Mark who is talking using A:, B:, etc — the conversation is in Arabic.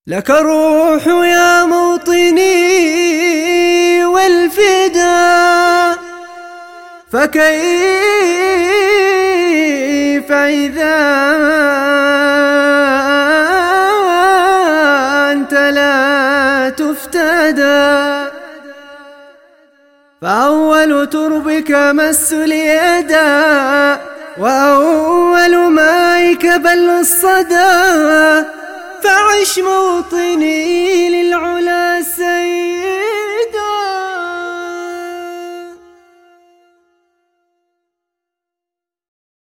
A: لك الروح يا موطني والفداء، فكيف إذا أنت لا تفتدى؟ فأول تربك مس اليدا، وأول مائك بل الصدى. فعش موطني للعلا